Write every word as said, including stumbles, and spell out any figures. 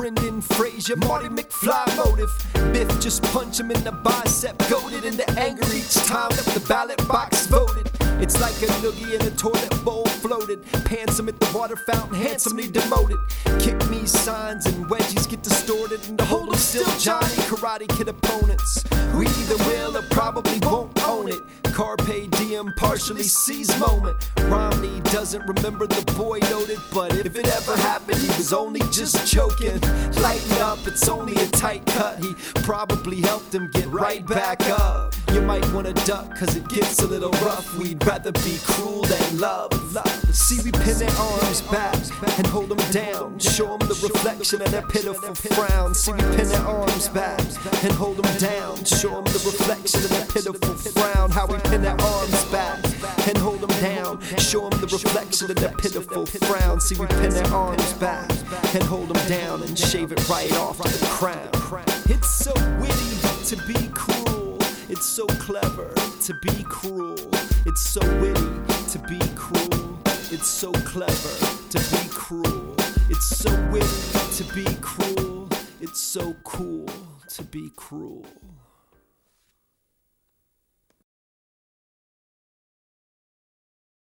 Brendan Fraser, Marty McFly motive. Biff just punch him in the bicep, goaded into anger each time that the ballot box voted. It's like a noogie in a toilet bowl floated. Pants him at the water fountain, handsomely demoted. Kick me signs and wedgies get distorted. And to hold 'em still Johnny Karate Kid opponents who either will or probably won't own it. Carpe diem, partially seized moment. Romney doesn't remember the boy noted, but if it ever happened, he was only just joking. Lighten up, it's only a tight cut. He probably helped him get right back up. You might wanna duck, cause it gets a little rough. We'd rather be cruel than love. See, we pin their arms back and hold them down. Show them the reflection of their pitiful frown. See, we pin their arms back and hold them down. Show them the reflection of their pitiful frown. How we pin their arms back and hold them down. Show them the reflection of their pitiful frown. See, we pin their arms back and hold them down and shave it right off to the crown. It's so witty to be cruel. It's so clever to be cruel. It's so witty to be cruel. It's so clever to be cruel. It's so witty to be cruel. It's so cool to be cruel.